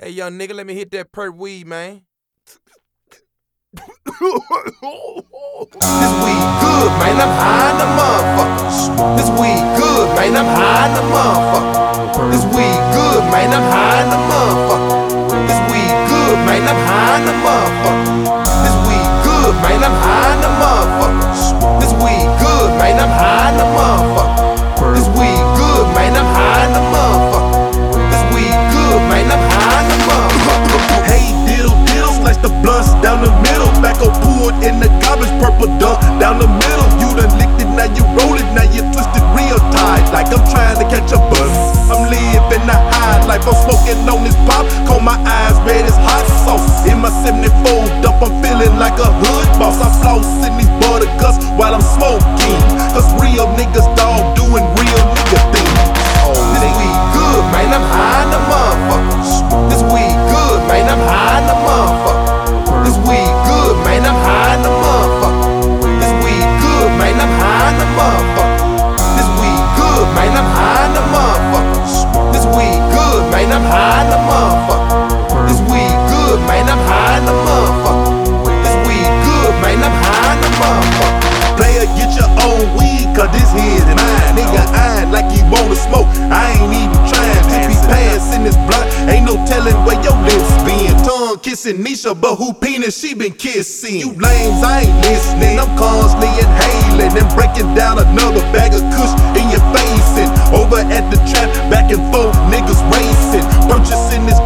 Hey, young nigga, let me hit that perp weed, man. This weed good, man. I'm high in the motherfucker. This weed good, man. I'm high in the motherfucker. This weed good, man. I'm high in the motherfucker. This weed good, man. I'm high in the motherfucker. This weed good, man. I'm high in the motherfucker. This weed good, man. I'm high in the motherfucker. This weed good, man. I'm high in the motherfucker. This weed good, man. I'm high in the motherfucker. Hey, diddle, slice the blunts down the middle. Tobacco poured in the garbage, purple dump down the middle. You done licked it, now you roll it, now you twisted real tight, like I'm trying to catch a buzz. I'm living the high life, I'm smoking on this pop. Cold my eyes red as hot sauce. In my 74 dump, I'm feeling like a hood boss. I floss in these butter guts while I'm smoking, cause real niggas dog doing real nigga things. This weed good, man. I'm high in the motherfucker. This weed good, man. I'm high in the motherfucker. This weed good, man. I'm high in the motherfucker. This weed good, man. I'm high in the motherfucker. This weed good, man. I'm high in the motherfucker. This weed good, man. I'm high in the motherfucker. This weed good, man. I'm high in the motherfucker. This weed good, man. I'm high in the motherfucker. Player, get your own weed, cause this here's mine. Nigga eyeing like you wanna smoke, I ain't even trying. Tippy pass in this blunt, ain't no telling where your lips been. Tongue kissing Nisha, but who penis she been kissing? You lames, I ain't listening. I'm constantly inhaling and breaking down another bag of kush in your face. And over at the trap, back and forth, niggas racing. Purchasing this